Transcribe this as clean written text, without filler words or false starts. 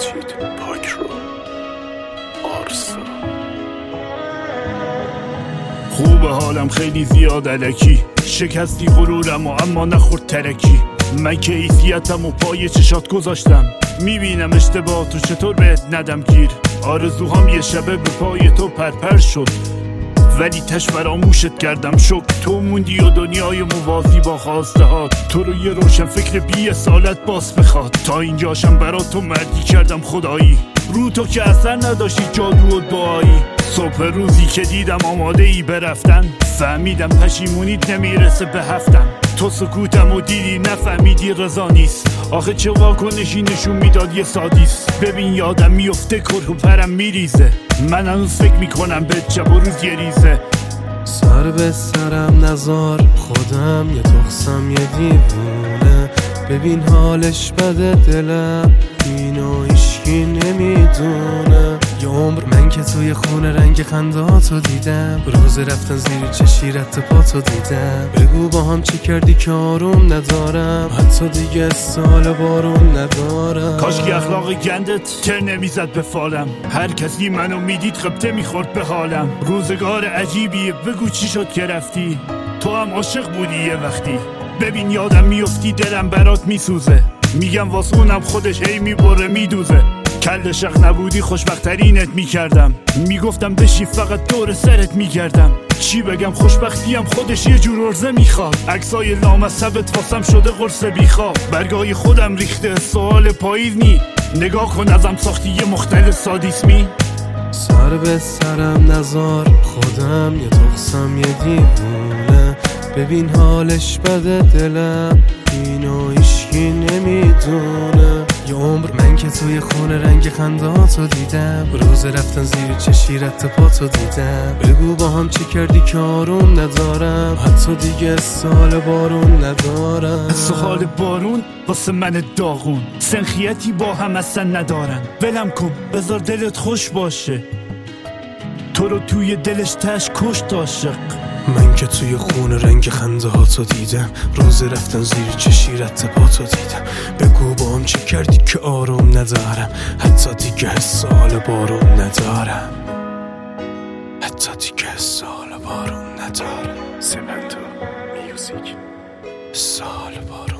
مجید پاک رو آرسا. خوب حالم خیلی زیاد الکی، شکستی غرورم و اما نخورد ترکی. من که ایفیتم و پای چشات گذاشتم، میبینم اشتباه تو چطور بهت ندم گیر. آرزوهام یه شبه به پای تو پرپر شد، ولی تش فراموشت کردم شک. تو موندی و دنیای موازی با خواسته هات، تو رو یه روشن فکر بی سالت باز بخواد. تا اینجاشم برات تو مردی کردم خدایی، رو تو که اثر نداشتی جادو و دعایی. صبح روزی که دیدم آماده ای برفتن، فهمیدم پشیمونیت نمیرسه به هفتم. تو سکوتم و دیدی نفهمیدی رضا نیست. آخه چه واکنشی نشون میداد یه سادیست. ببین یادم میفته کره و پرم میریزه، من هنوز فکر میکنم به شب و روز یه ریزه. سر به سرم نزار، خودم یه تخصم یه دیوونه. ببین حالش بده دلم، اینو هیچکی نمیدونه. یه عمر من که توی خونه رنگ خنداتو دیدم، روز رفتن زیر چشیرت پاتو دیدم. بگو با هم چی کردی که آروم ندارم، حتی دیگه سال بارون ندارم. کاشکی اخلاق گندت تر نمیزد به فالم، هر کسی منو میدید خبته میخورد به حالم. روزگار عجیبیه، بگو چی شد که رفتی، تو هم عاشق بودی یه وقتی. ببین یادم میفتی دلم برات میسوزه، میگم واسه اونم خودش هی میبره میدوزه. کل شق نبودی خوشبخترینت میکردم، میگفتم بشی فقط دور سرت میگردم. چی بگم خوشبختیم خودش یه جور ارزه میخواد، عکسای لامصبت واسم شده قرص بیخواب. برگای خودم ریخته سوال پاییز نی، نگاه کن ازم ساختی یه مختل سادیسمی. سر به سرم نزار، خودم یه تخصم یه دیوونه. ببین حالش بده دلم، اینو هیچکی نمیدونه. یه عمر من که توی خونه رنگ خنداتو دیدم، روز رفتن زیر چشیرت پاتو دیدم. بگو با هم چی کردی که آروم ندارم، حتی دیگه سال بارون ندارم. سال بارون واسه من داغون، سنخیتی با هم اصلا ندارن. ولم کن بذار دلت خوش باشه، تو رو توی دلش تش کشت عاشق. من که توی خونه رنگ خنده هاتو دیدم، روز رفتن زیر چشیرت پاتو دیدم. بگو با هم چی کردی که آروم ندارم، حتی دیگه سال بارون ندارم، حتی دیگه سال بارون ندارم. سمنتو میوزیک سال بارون